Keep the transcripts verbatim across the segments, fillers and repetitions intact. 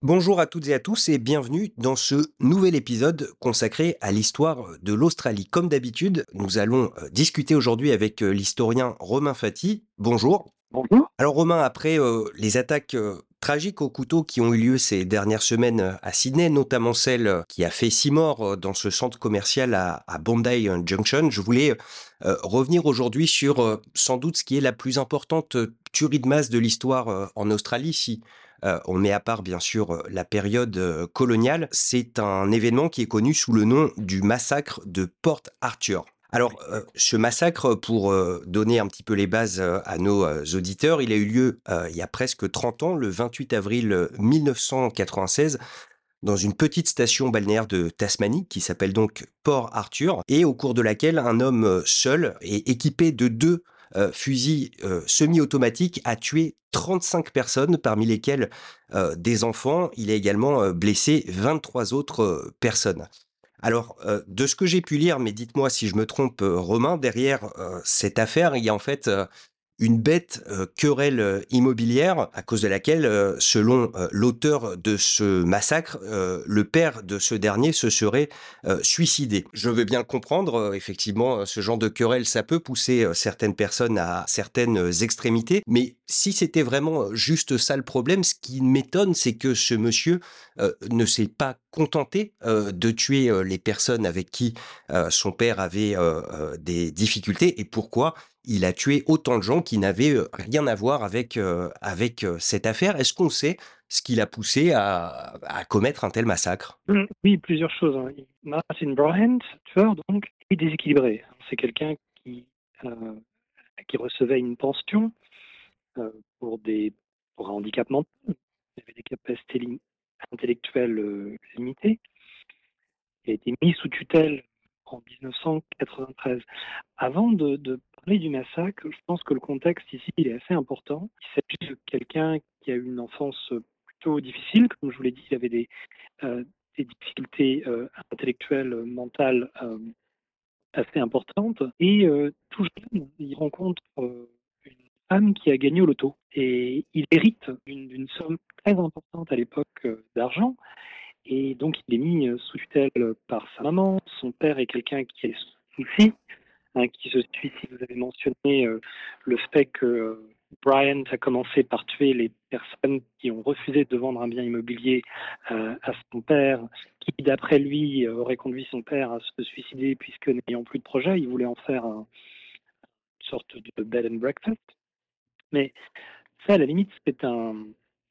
Bonjour à toutes et à tous et bienvenue dans ce nouvel épisode consacré à l'histoire de l'Australie. Comme d'habitude, nous allons euh, discuter aujourd'hui avec euh, l'historien Romain Fati. Bonjour. Bonjour. Alors Romain, après euh, les attaques euh, tragiques au couteau qui ont eu lieu ces dernières semaines euh, à Sydney, notamment celle euh, qui a fait six morts euh, dans ce centre commercial à, à Bondi euh, Junction, je voulais euh, revenir aujourd'hui sur euh, sans doute ce qui est la plus importante euh, tuerie de masse de l'histoire euh, en Australie. Si euh, on met à part bien sûr euh, la période euh, coloniale, c'est un événement qui est connu sous le nom du massacre de Port Arthur. Alors, euh, ce massacre, pour euh, donner un petit peu les bases euh, à nos euh, auditeurs, il a eu lieu euh, il y a presque trente ans, le vingt-huit avril euh, mille neuf cent quatre-vingt-seize, dans une petite station balnéaire de Tasmanie qui s'appelle donc Port Arthur, et au cours de laquelle un homme euh, seul et équipé de deux euh, fusils euh, semi-automatiques a tué trente-cinq personnes, parmi lesquelles euh, des enfants. Il a également euh, blessé vingt-trois autres euh, personnes. Alors, heu, de ce que j'ai pu lire, mais dites-moi si je me trompe, heu, Romain, derrière, heu, cette affaire, il y a en fait, heu, une bête, heu, querelle, heu, immobilière à cause de laquelle, heu, selon, heu, l'auteur de ce massacre, heu, le père de ce dernier se serait, heu, suicidé. Je veux bien comprendre, heu, effectivement, heu, ce genre de querelle, ça peut pousser, heu, certaines personnes à certaines, heu, extrémités, mais si c'était vraiment, heu, juste ça le problème, ce qui m'étonne, c'est que ce monsieur, heu, ne s'est pas contenté, heu, de tuer, heu, les personnes avec qui, heu, son père avait, heu heu, des difficultés, et pourquoi il a tué autant de gens qui n'avaient, heu, rien à voir avec, heu, avec, heu, cette affaire. Est-ce qu'on sait ce qui l'a poussé à à commettre un tel massacre? Mmh, oui, plusieurs choses, hein. Martin Bryant, tueur donc, est déséquilibré. C'est quelqu'un qui, heu, qui recevait une pension, heu, pour des pour un handicap mental. Il avait des capacités lim intellectuelles, heu, limitées. Il a été mis sous tutelle en mille neuf cent quatre-vingt-treize. Avant de de parler du massacre, je pense que le contexte ici, il est assez important. Il s'agit de quelqu'un qui a eu une enfance, heu, plutôt difficile. Comme je vous l'ai dit, il avait des heu, des difficultés, heu, intellectuelles, heu, mentales, hem, assez importantes et heu, tout jeune, il rencontre, heu, une femme qui a gagné au loto et il hérite d'une d'une somme très importante à l'époque, heu, d'argent et donc il est mis, heu, sous tutelle, par sa maman. Son père est quelqu'un qui est souci, hein, qui se suicide. Vous avez mentionné, heu, le fait que, heu, Bryant a commencé par tuer les personnes qui ont refusé de vendre un bien immobilier, heu, à son père, qui d'après lui, heu, aurait conduit son père à se suicider puisque n'ayant plus de projet, il voulait en faire un une sorte de bed and breakfast. Mais ça, à la limite, c'est un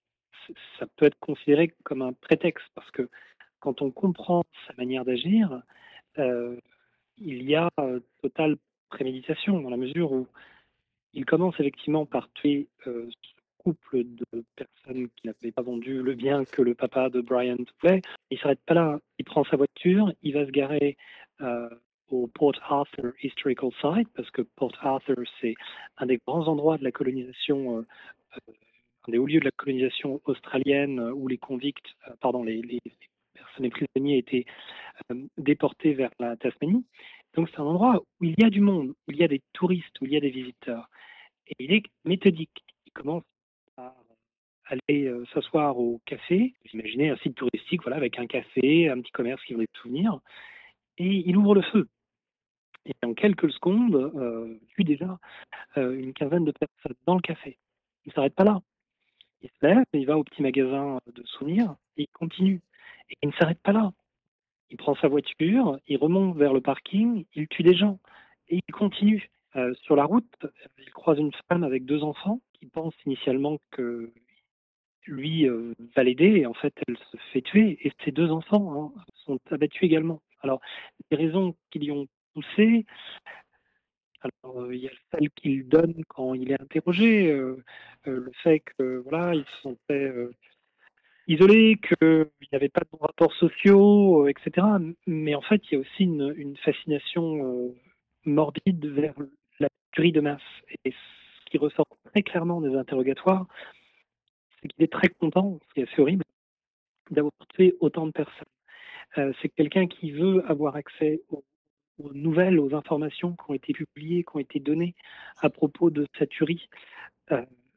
ç ça peut être considéré comme un prétexte parce que quand on comprend sa manière d'agir, heu, il y a, heu, totale préméditation dans la mesure où il commence effectivement par tuer, heu, ce couple de personnes qui n'avaient pas vendu le bien que le papa de Bryant voulait. Il s'arrête pas là, il prend sa voiture, il va se garer, heu, au Port Arthur Historical Site parce que Port Arthur, c'est un des grands endroits de la colonisation, heu heu, un des hauts lieux de la colonisation australienne, heu, où les convicts, heu, pardon, les les personnes, les prisonniers étaient, hem, déportés vers la Tasmanie. Donc c'est un endroit où il y a du monde, où il y a des touristes, où il y a des visiteurs. Et il est méthodique. Il commence par aller, heu, s'asseoir au café. Vous imaginez un site touristique, voilà, avec un café, un petit commerce qui vend des souvenirs et il ouvre le feu et en quelques secondes, heu, tue déjà, heu, une quinzaine de personnes dans le café. Il s'arrête pas là. Il se lève, il va au petit magasin de souvenirs et il continue et il ne s'arrête pas là. Il prend sa voiture, il remonte vers le parking, il tue des gens et il continue. Heu, sur la route, il croise une femme avec deux enfants qui pense initialement que lui, heu, va l'aider et en fait, elle se fait tuer et ses deux enfants, hein, sont abattus également. Alors, les raisons qui l'y ont poussé, alors, heu, il y a celle qu'il donne quand il est interrogé, heu heu, le fait que, voilà, il se sentait, heu, isolé, qu'il n'avait pas de bons rapports sociaux, heu, et cetera. M mais en fait, il y a aussi une une fascination, heu, morbide vers la tuerie de masse et ce qui ressort très clairement des interrogatoires, c'est qu'il est très content, ce qui est assez horrible, d'avoir tué autant de personnes. Heu, c'est quelqu'un qui veut avoir accès aux aux nouvelles, aux informations qui ont été publiées, qui ont été données à propos de sa tuerie. Heu,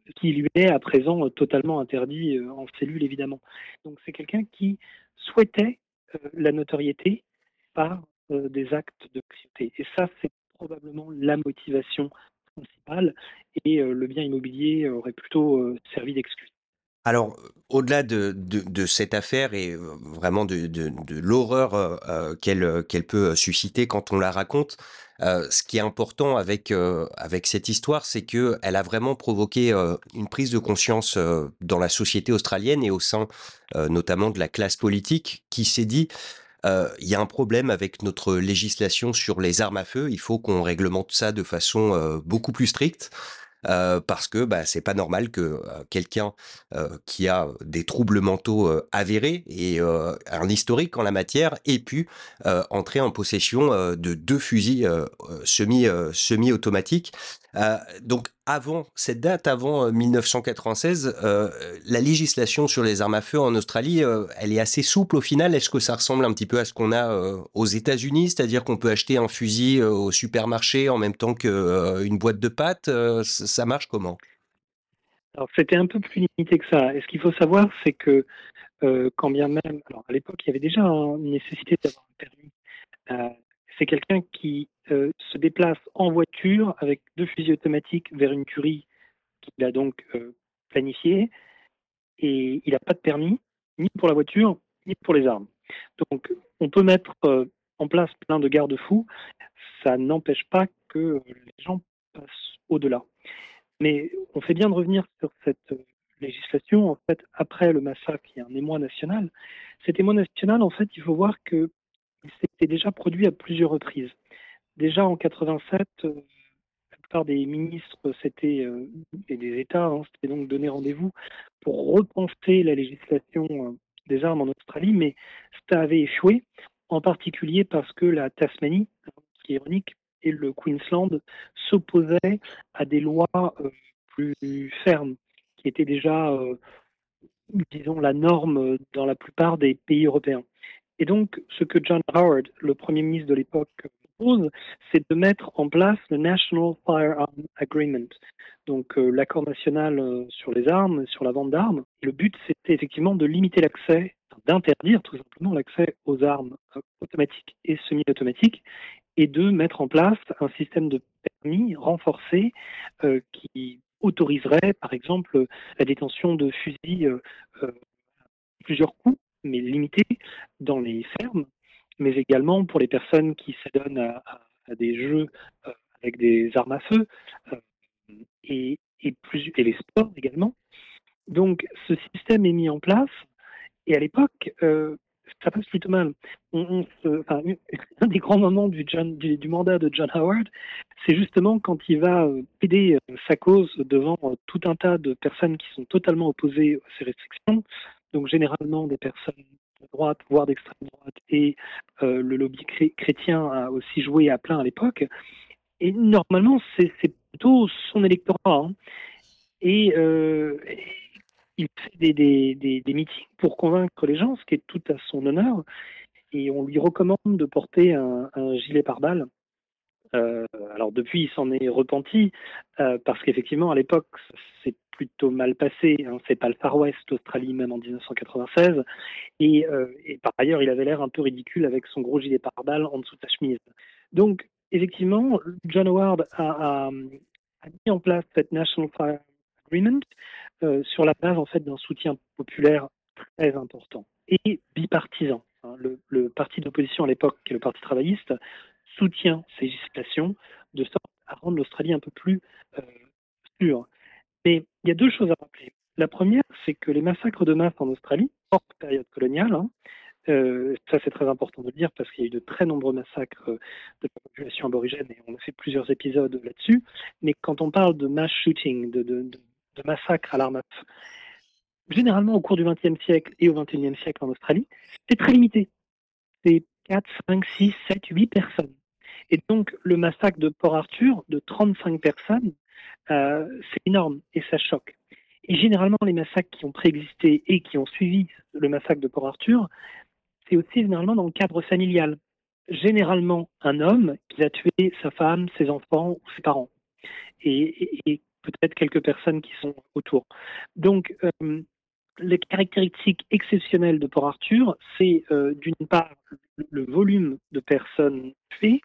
qui lui est à présent euh, totalement interdit euh, en cellule, évidemment. Donc c'est quelqu'un qui souhaitait euh, la notoriété par euh, des actes de cruauté. Et ça, c'est probablement la motivation principale, et euh, le bien immobilier aurait plutôt euh, servi d'excuse. Alors, heu, au-delà de de de cette affaire et heu, vraiment de de de l'horreur, heu heu, qu'elle, heu, qu'elle peut, heu, susciter quand on la raconte, heu, ce qui est important avec, heu, avec cette histoire, c'est qu'elle a vraiment provoqué, heu, une prise de conscience, heu, dans la société australienne et au sein, heu, notamment de la classe politique qui s'est dit: «Heu, il y a un problème avec notre législation sur les armes à feu, il faut qu'on réglemente ça de façon, heu, beaucoup plus stricte». Heu, parce que, bah, c'est pas normal que, heu, quelqu'un, heu, qui a des troubles mentaux, heu, avérés et heu, un historique en la matière ait pu, heu, entrer en possession, heu, de deux fusils, heu heu, semi, heu, semi-automatiques. Heu, donc avant cette date, avant, heu, mille neuf cent quatre-vingt-seize, heu, la législation sur les armes à feu en Australie, heu, elle est assez souple au final. Est-ce que ça ressemble un petit peu à ce qu'on a, heu, aux États-Unis? C'est-à-dire qu'on peut acheter un fusil, heu, au supermarché en même temps que, heu, une boîte de pâtes, heu, ç ça marche comment? Alors c'était un peu plus limité que ça. Et ce qu'il faut savoir, c'est que euh, quand bien même, alors à l'époque, il y avait déjà hein, une nécessité d'avoir un permis. Euh, c'est quelqu'un qui euh, se déplace en voiture avec deux fusils automatiques vers une tuerie qu'il a donc euh, planifiée, et il n'a pas de permis, ni pour la voiture, ni pour les armes. Donc on peut mettre euh, en place plein de garde-fous, ça n'empêche pas que euh, les gens passent au-delà. Mais on fait bien de revenir sur cette euh, législation. En fait, après le massacre, il y a un émoi national. Cet émoi national, en fait, il faut voir qu'il s'était déjà produit à plusieurs reprises. Déjà en quatre-vingt-sept, euh, la plupart des ministres s'étaient, euh, et des États hein, s'étaient donc donné rendez-vous pour repenser la législation euh, des armes en Australie, mais ça avait échoué, en particulier parce que la Tasmanie, ce qui est ironique, et le Queensland s'opposaient à des lois euh, plus fermes, qui étaient déjà, euh, disons, la norme dans la plupart des pays européens. Et donc, ce que John Howard, le Premier ministre de l'époque, propose, c'est de mettre en place le National Firearm Agreement, donc euh, l'accord national euh, sur les armes, sur la vente d'armes. Le but, c'était effectivement de limiter l'accès, enfin, d'interdire tout simplement l'accès aux armes euh, automatiques et semi-automatiques, et de mettre en place un système de permis renforcé euh, qui autoriserait, par exemple, la détention de fusils euh, euh, plusieurs coups, mais limités dans les fermes, mais également pour les personnes qui s'adonnent à, à, à des jeux euh, avec des armes à feu euh, et, et, plus, et les sports également. Donc ce système est mis en place et à l'époque, euh, ça passe plutôt mal. On, on se, enfin, un des grands moments du, John, du, du, mandat de John Howard, c'est justement quand il va euh, aider euh, sa cause devant euh, tout un tas de personnes qui sont totalement opposées à ces restrictions, donc généralement des personnes de droite, voire d'extrême droite, et euh, le lobby cré chrétien a aussi joué à plein à l'époque. Et normalement, c'est plutôt son électorat. Hein. Et, euh, il fait des, des, des, des meetings pour convaincre les gens, ce qui est tout à son honneur. Et on lui recommande de porter un, un gilet pare-balles. Euh, alors depuis, il s'en est repenti euh, parce qu'effectivement, à l'époque, c'est plutôt mal passé. Hein. C'est pas le Far West, l'Australie, même en mille neuf cent quatre-vingt-seize. Et, euh, et par ailleurs, il avait l'air un peu ridicule avec son gros gilet pare-balles en dessous de sa chemise. Donc, effectivement, John Howard a, a, a mis en place cette National Fire Agreement euh, sur la base en fait d'un soutien populaire très important et bipartisan. Hein. Le, le parti d'opposition à l'époque, qui est le Parti travailliste, soutient ces législations de sorte à rendre l'Australie un peu plus euh, sûre. Mais il y a deux choses à rappeler. La première, c'est que les massacres de masse en Australie, hors période coloniale, hein, euh, ça c'est très important de le dire parce qu'il y a eu de très nombreux massacres de la population aborigène et on a fait plusieurs épisodes là-dessus. Mais quand on parle de mass shooting, de, de, de, de massacres à l'arme à feu, généralement au cours du vingtième siècle et au vingt et unième siècle en Australie, c'est très limité. C'est quatre, cinq, six, sept, huit personnes. Et donc le massacre de Port Arthur de trente-cinq personnes, euh, c'est énorme et ça choque. Et généralement, les massacres qui ont préexisté et qui ont suivi le massacre de Port Arthur, c'est aussi généralement dans le cadre familial. Généralement, un homme qui a tué sa femme, ses enfants ou ses parents. Et, et, et peut-être quelques personnes qui sont autour. Donc, euh, les caractéristiques exceptionnelles de Port Arthur, c'est euh, d'une part le, le volume de personnes tuées,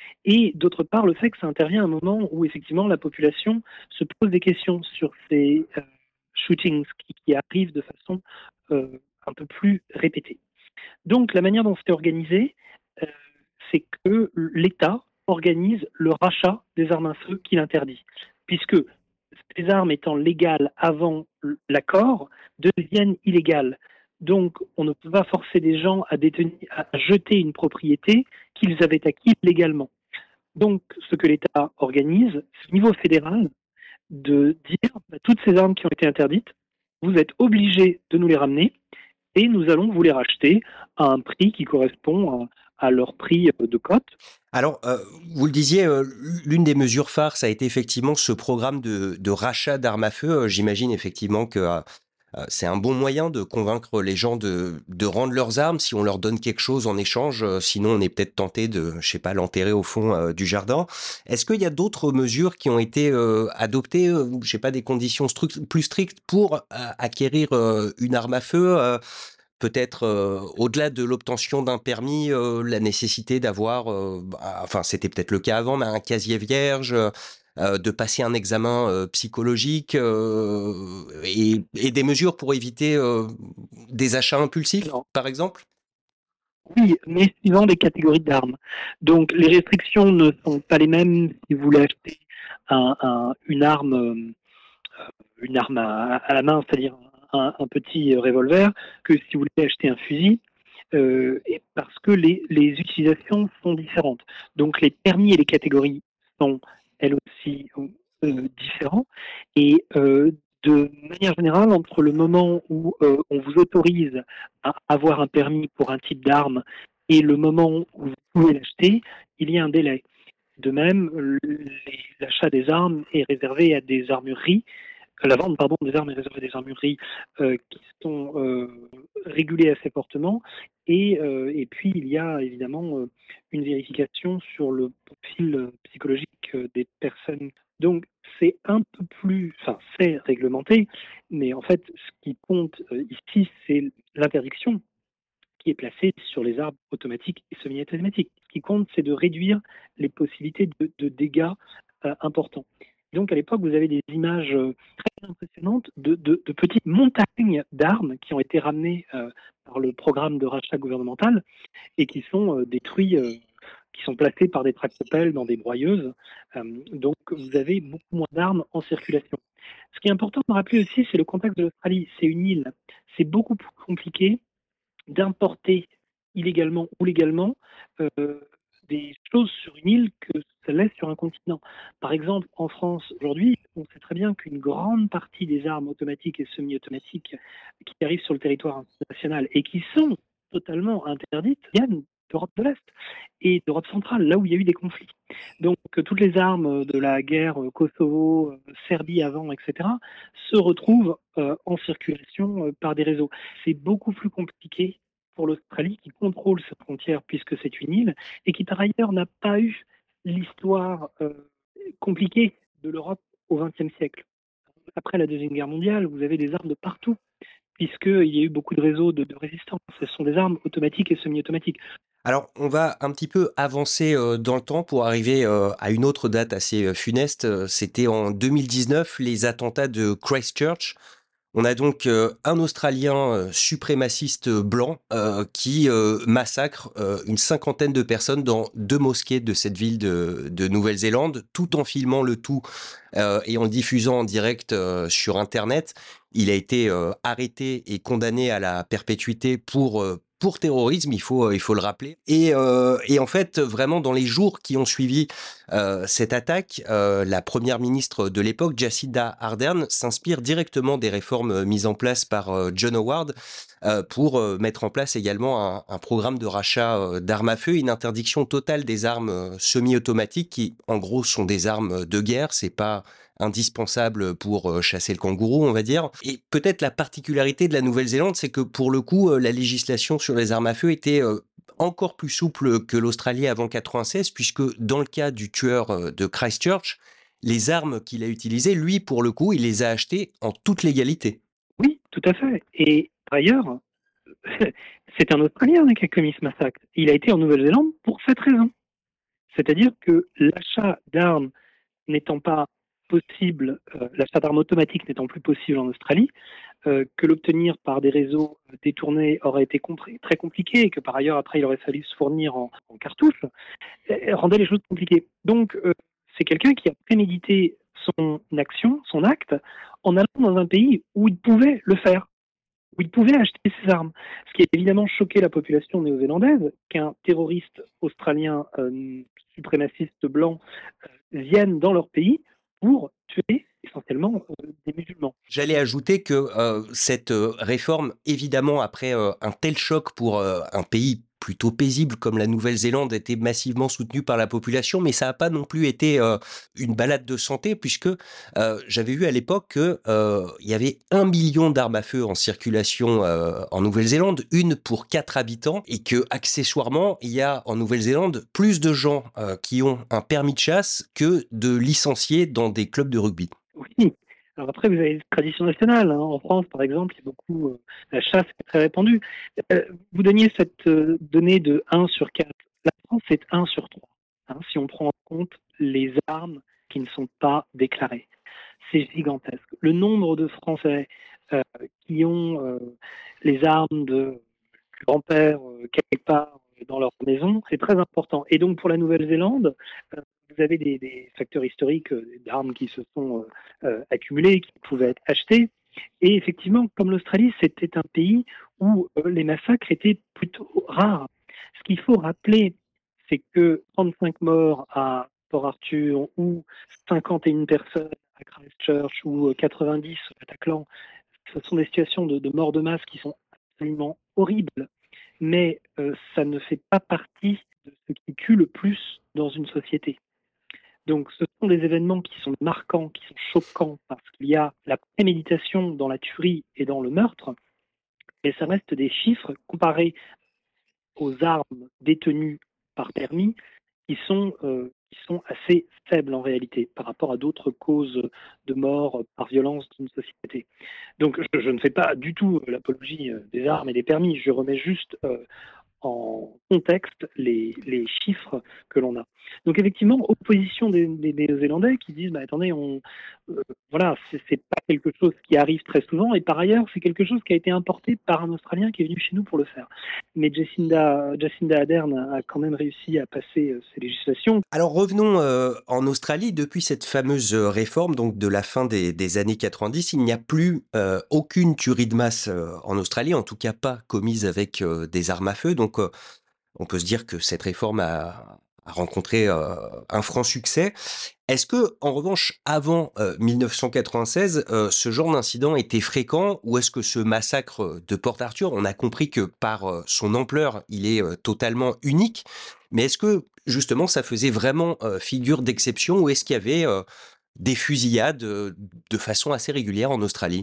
et d'autre part le fait que ça intervient à un moment où effectivement la population se pose des questions sur ces euh, shootings qui, qui arrivent de façon euh, un peu plus répétée. Donc la manière dont c'est organisé, euh, c'est que l'État organise le rachat des armes à feu qu'il interdit, puisque ces armes étant légales avant l'accord deviennent illégales. Donc on ne peut pas forcer des gens à, détenir, à jeter une propriété qu'ils avaient acquise légalement. Donc ce que l'État organise, c'est au niveau fédéral de dire bah, toutes ces armes qui ont été interdites, vous êtes obligés de nous les ramener et nous allons vous les racheter à un prix qui correspond à, à leur prix de cote. Alors, euh, vous le disiez, euh, l'une des mesures phares, ça a été effectivement ce programme de, de rachat d'armes à feu. Euh, J'imagine effectivement que euh, euh, c'est un bon moyen de convaincre les gens de, de rendre leurs armes si on leur donne quelque chose en échange. Euh, sinon, on est peut-être tenté de, je sais pas, l'enterrer au fond euh, du jardin. Est-ce qu'il y a d'autres mesures qui ont été euh, adoptées, euh, je sais pas, des conditions stru- plus strictes pour euh, acquérir euh, une arme à feu euh, Peut-être euh, au-delà de l'obtention d'un permis, euh, la nécessité d'avoir, euh, bah, enfin c'était peut-être le cas avant, mais un casier vierge, euh, de passer un examen euh, psychologique euh, et, et des mesures pour éviter euh, des achats impulsifs, Alors, par exemple. oui, mais suivant les catégories d'armes. Donc les restrictions ne sont pas les mêmes si vous voulez acheter un, un, une arme, euh, une arme à, à la main, c'est-à-dire un, un, petit revolver, que si vous voulez acheter un fusil. Euh, et parce que les, les utilisations sont différentes. Donc les permis et les catégories sont elles aussi euh, différents. Et euh, de manière générale, entre le moment où euh, on vous autorise à avoir un permis pour un type d'arme et le moment où vous pouvez l'acheter, il y a un délai. De même, l'achat des armes est réservé à des armureries la vente pardon, des armes est réservée à des armureries euh, qui sont euh, régulées assez fortement. Et, euh, et puis, il y a évidemment euh, une vérification sur le profil psychologique euh, des personnes. Donc, c'est un peu plus, enfin, c'est réglementé, mais en fait, ce qui compte euh, ici, c'est l'interdiction qui est placée sur les armes automatiques et semi-automatiques. Ce qui compte, c'est de réduire les possibilités de, de dégâts euh, importants. Donc à l'époque, vous avez des images euh, très impressionnantes de, de, de petites montagnes d'armes qui ont été ramenées euh, par le programme de rachat gouvernemental et qui sont euh, détruits, euh, qui sont placés par des tractopelles dans des broyeuses. Euh, donc vous avez beaucoup moins d'armes en circulation. Ce qui est important de rappeler aussi, c'est le contexte de l'Australie. C'est une île. C'est beaucoup plus compliqué d'importer illégalement ou légalement euh, des choses sur une île que ça laisse sur un continent. Par exemple, en France, aujourd'hui, on sait très bien qu'une grande partie des armes automatiques et semi-automatiques qui arrivent sur le territoire national et qui sont totalement interdites viennent d'Europe de l'Est et d'Europe centrale, là où il y a eu des conflits. Donc, toutes les armes de la guerre Kosovo, Serbie avant, et cetera, se retrouvent euh, en circulation euh, par des réseaux. C'est beaucoup plus compliqué pour l'Australie qui contrôle cette frontière puisque c'est une île et qui par ailleurs n'a pas eu l'histoire euh, compliquée de l'Europe au vingtième siècle. Après la Deuxième Guerre mondiale, vous avez des armes de partout puisqu'il y a eu beaucoup de réseaux de, de résistance. Ce sont des armes automatiques et semi-automatiques. Alors, on va un petit peu avancer euh, dans le temps pour arriver euh, à une autre date assez euh, funeste. Euh, C'était en deux mille dix-neuf, les attentats de Christchurch. On a donc euh, un Australien euh, suprémaciste blanc euh, qui euh, massacre euh, une cinquantaine de personnes dans deux mosquées de cette ville de, de Nouvelle-Zélande, tout en filmant le tout euh, et en le diffusant en direct euh, sur Internet. Il a été euh, arrêté et condamné à la perpétuité pour euh, pour terrorisme, il faut il faut le rappeler. Et euh, et en fait, vraiment dans les jours qui ont suivi euh, cette attaque, euh, la première ministre de l'époque, Jacinda Ardern, s'inspire directement des réformes mises en place par euh, John Howard euh, pour euh, mettre en place également un, un programme de rachat euh, d'armes à feu, une interdiction totale des armes euh, semi-automatiques qui, en gros, sont des armes de guerre. C'est pas indispensable pour euh, chasser le kangourou, on va dire. Et peut-être la particularité de la Nouvelle-Zélande, c'est que pour le coup, euh, la législation sur les armes à feu était euh, encore plus souple que l'Australie avant quatre-vingt-seize, puisque dans le cas du tueur euh, de Christchurch, les armes qu'il a utilisées, lui, pour le coup, il les a achetées en toute légalité. Oui, tout à fait. Et par ailleurs, c'est un Australien hein, qui a commis ce massacre. Il a été en Nouvelle-Zélande pour cette raison. C'est-à-dire que l'achat d'armes n'étant pas possible, euh, l'achat d'armes automatiques n'étant plus possible en Australie, euh, que l'obtenir par des réseaux détournés aurait été compris, très compliqué et que par ailleurs après il aurait fallu se fournir en, en cartouches, euh, rendait les choses compliquées. Donc euh, c'est quelqu'un qui a prémédité son action, son acte, en allant dans un pays où il pouvait le faire, où il pouvait acheter ses armes. Ce qui a évidemment choqué la population néo-zélandaise, qu'un terroriste australien euh, suprémaciste blanc euh, vienne dans leur pays pour tuer essentiellement euh, des musulmans. J'allais ajouter que euh, cette euh, réforme, évidemment, après euh, un tel choc pour euh, un pays plutôt paisible comme la Nouvelle-Zélande, était massivement soutenue par la population, mais ça n'a pas non plus été euh, une balade de santé, puisque euh, j'avais vu à l'époque qu'il euh, y avait un million d'armes à feu en circulation euh, en Nouvelle-Zélande, une pour quatre habitants, et que accessoirement, il y a en Nouvelle-Zélande plus de gens euh, qui ont un permis de chasse que de licenciés dans des clubs de rugby. Oui. Alors après, vous avez les traditions nationales. Hein. En France, par exemple, il y a beaucoup euh, la chasse qui est très répandue. Euh, vous donniez cette euh, donnée de un sur quatre. La France, c'est un sur trois. Hein, si on prend en compte les armes qui ne sont pas déclarées. C'est gigantesque. Le nombre de Français euh, qui ont euh, les armes de grand-père euh, quelque part dans leur maison, c'est très important. Et donc pour la Nouvelle-Zélande, euh, vous avez des, des facteurs historiques euh, d'armes qui se sont euh, euh, accumulées, qui pouvaient être achetées. Et effectivement, comme l'Australie, c'était un pays où euh, les massacres étaient plutôt rares. Ce qu'il faut rappeler, c'est que trente-cinq morts à Port Arthur ou cinquante et une personnes à Christchurch ou quatre-vingt-dix au Bataclan, ce sont des situations de, de mort de masse qui sont absolument horribles, mais euh, ça ne fait pas partie de ce qui tue le plus dans une société. Donc ce sont des événements qui sont marquants, qui sont choquants, parce qu'il y a la préméditation dans la tuerie et dans le meurtre, et ça reste des chiffres comparés aux armes détenues par permis qui sont, euh, qui sont assez faibles en réalité par rapport à d'autres causes de mort par violence d'une société. Donc je, je ne fais pas du tout l'apologie euh, des armes et des permis, je remets juste euh, en contexte les, les chiffres que l'on a. Donc effectivement, opposition des, des, des Néo-Zélandais qui disent, bah, attendez, on, euh, voilà, c'est, c'est pas quelque chose qui arrive très souvent, et par ailleurs, c'est quelque chose qui a été importé par un Australien qui est venu chez nous pour le faire. Mais Jacinda, Jacinda Ardern a quand même réussi à passer euh, ces législations. Alors revenons euh, en Australie. Depuis cette fameuse euh, réforme, donc de la fin des, des années quatre-vingt-dix, il n'y a plus euh, aucune tuerie de masse euh, en Australie, en tout cas pas commise avec euh, des armes à feu. Donc euh, on peut se dire que cette réforme a, a rencontré euh, un franc succès. Est-ce que, en revanche, avant euh, mille neuf cent quatre-vingt-seize, euh, ce genre d'incident était fréquent, ou est-ce que ce massacre de Port Arthur, on a compris que par euh, son ampleur, il est euh, totalement unique, mais est-ce que justement ça faisait vraiment euh, figure d'exception, ou est-ce qu'il y avait euh, des fusillades euh, de façon assez régulière en Australie?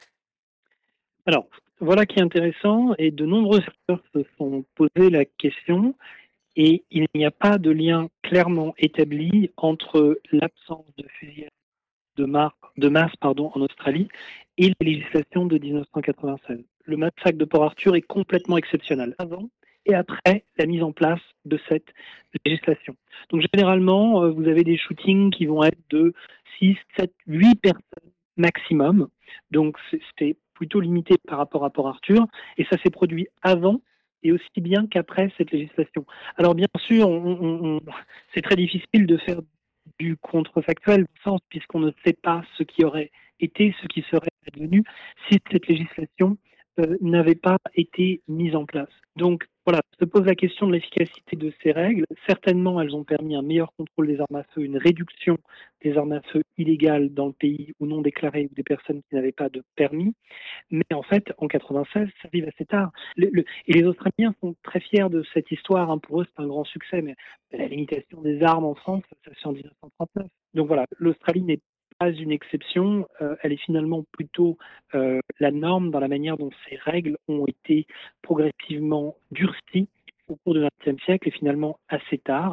Alors, voilà qui est intéressant, et de nombreux acteurs se sont posé la question, et il n'y a pas de lien clairement établi entre l'absence de fusillade de, mar- de masse pardon, en Australie et la législation de mille neuf cent quatre-vingt-seize. Le massacre de Port Arthur est complètement exceptionnel, avant et après la mise en place de cette législation. Donc généralement, euh, vous avez des shootings qui vont être de six, sept, huit personnes maximum. Donc c'est c'est plutôt limité par rapport à Port Arthur, et ça s'est produit avant et aussi bien qu'après cette législation. Alors bien sûr, on, on, on, c'est très difficile de faire du contrefactuel, au sens, puisqu'on ne sait pas ce qui aurait été, ce qui serait advenu si cette législation euh, n'avait pas été mise en place. Donc voilà, se pose la question de l'efficacité de ces règles. Certainement, elles ont permis un meilleur contrôle des armes à feu, une réduction des armes à feu illégales dans le pays ou non déclarées, ou des personnes qui n'avaient pas de permis. Mais en fait, en quatre-vingt-seize, ça arrive assez tard. Le, le, et les Australiens sont très fiers de cette histoire. Hein. Pour eux, c'est un grand succès. Mais la limitation des armes en France, ça se fait en mille neuf cent trente-neuf. Donc voilà, l'Australie n'est pas une exception. Euh, elle est finalement plutôt euh, la norme dans la manière dont ces règles ont été progressivement durcies au cours du vingtième siècle, et finalement assez tard,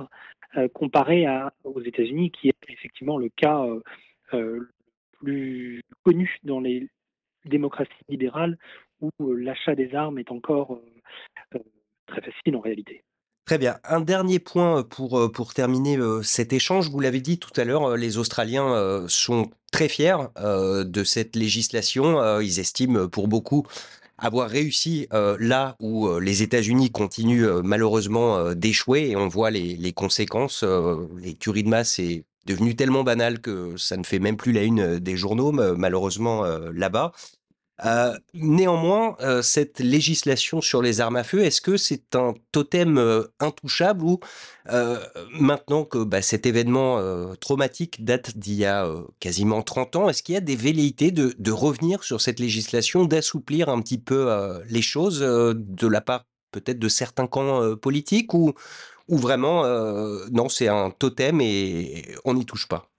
heu, comparé à aux États-Unis qui est effectivement le cas, heu heu, le plus connu dans les démocraties libérales où, heu, l'achat des armes est encore, heu heu, très facile en réalité. Très bien. Un dernier point, heu, pour, heu, pour terminer, heu, cet échange. Vous l'avez dit tout à l'heure, heu, les Australiens, heu, sont très fiers, heu, de cette législation. Heu, ils estiment, heu, pour beaucoup, avoir réussi, heu, là où, heu, les États-Unis continuent, heu, malheureusement, heu, d'échouer et on voit les les conséquences. Heu, les tueries de masse, c'est devenu tellement banal que ça ne fait même plus la une, heu, des journaux, me malheureusement, heu, là-bas. Heu, néanmoins, heu, cette législation sur les armes à feu, est-ce que c'est un totem, heu, intouchable ou, heu, maintenant que, bah, cet événement, heu, traumatique date d'il y a, heu, quasiment trente ans, est-ce qu'il y a des velléités de de revenir sur cette législation, d'assouplir un petit peu, heu, les choses, heu, de la part peut-être de certains camps, heu, politiques ou ou vraiment, heu, non, c'est un totem et on n'y touche pas?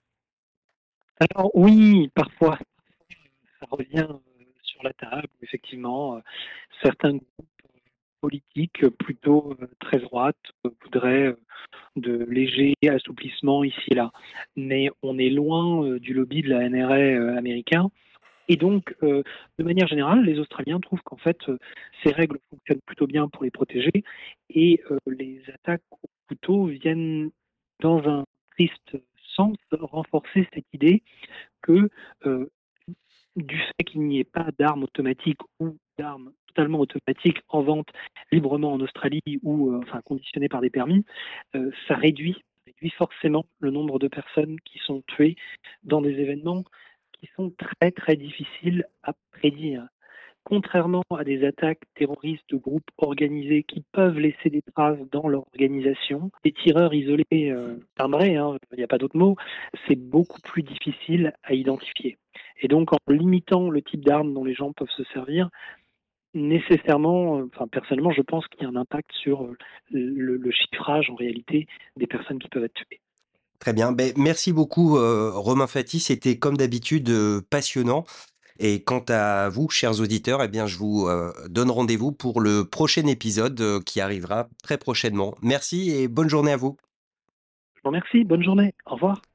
Alors oui, parfois ça revient, heu, sur la table, effectivement, heu, certains groupes politiques, heu, plutôt, heu, très droite, heu, voudraient, heu, de légers assouplissements ici et là. Mais on est loin, heu, du lobby de la N R A, heu, américain et donc, heu, de manière générale, les Australiens trouvent qu'en fait, heu, ces règles fonctionnent plutôt bien pour les protéger et heu, les attaques au couteau viennent dans un triste sens renforcer cette idée que, heu, du fait qu'il n'y ait pas d'armes automatiques ou d'armes totalement automatiques en vente librement en Australie ou, heu, enfin conditionnées par des permis, heu, ça réduit réduit forcément le nombre de personnes qui sont tuées dans des événements qui sont très, très difficiles à prédire. Contrairement à des attaques terroristes de groupes organisés qui peuvent laisser des traces dans leur organisation, des tireurs isolés, heu, timbrés, hein, il n'y a pas d'autre mot, c'est beaucoup plus difficile à identifier et donc en limitant le type d'armes dont les gens peuvent se servir, nécessairement, heu, enfin personnellement, je pense qu'il y a un impact sur, heu, le le chiffrage en réalité des personnes qui peuvent être tuées. Très bien, beh, merci beaucoup, heu, Romain Faty, c'était comme d'habitude, heu, passionnant et quant à vous, chers auditeurs, eh bien je vous, heu, donne rendez-vous pour le prochain épisode, heu, qui arrivera très prochainement. Merci et bonne journée à vous. Je vous remercie, bonne journée, au revoir.